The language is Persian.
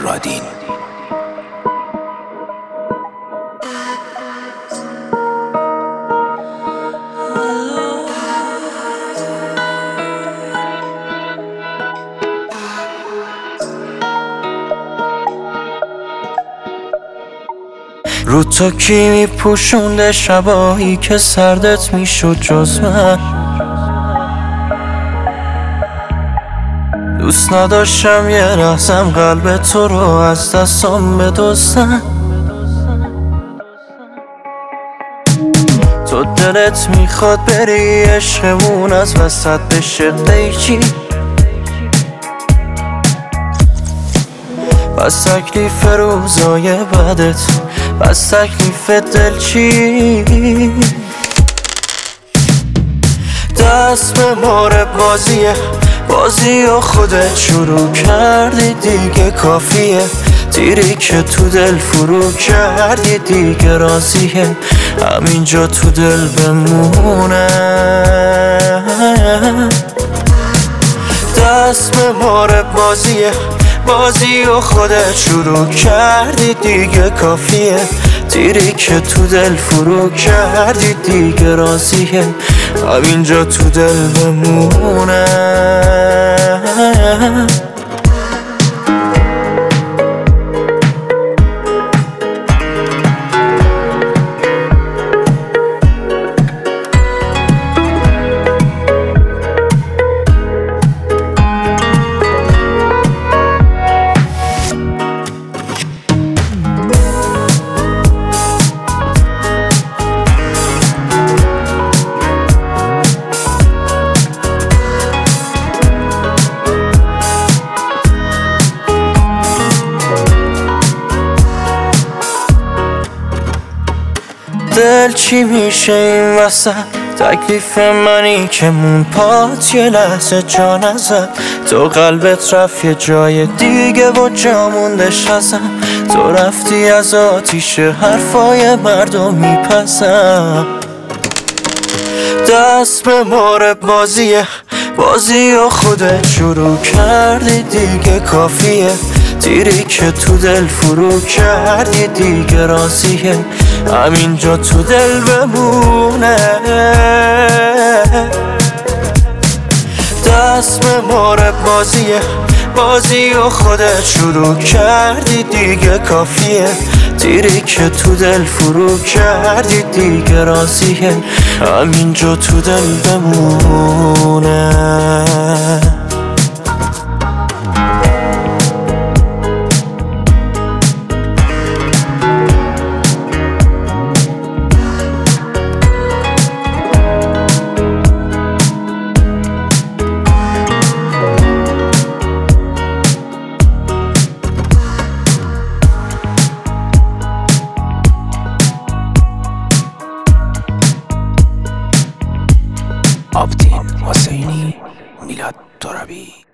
مرادین. رو تو کی میپوشونده شبایی که سردت میشد جز من؟ دوست نداشتم یه لحظم قلب تو رو از دستم بدزدن. تو دلت میخواد بری عشقمون از وسط بشه قیچی، پس تکلیف روزای بدت، پس تکلیف دل چی؟ دست به مار بازی و خودت شروع کردی دیگه کافیه. تیری که تو دل فرو کردی دیگه راضیه همینجا تو دل بمونه. دست به مار بازی و خودت شروع کردی دیگه کافیه. تیری که تو دل فرو کردی دیگه راضیه همینجا تو دل بمونه. دل چی میشه این وسط؟ تکلیف منی که مون پات یه لحظه جا نزد. تو قلبت رفت یه جای دیگه و جا موندش ازم. تو رفتی از آتیش حرفای مردم میپسم. دست به مار بازی و خودت شروع کردی دیگه کافیه. تیری که تو دل فرو کردی دیگه راضیه همینجا تو دل بمونه. دست به مار بازی و خودت شروع کردی دیگه کافیه. تیری که تو دل فرو کردی دیگه راضیه همینجا تو دل بمونه. عابدین حسینی، میلاد ترابی.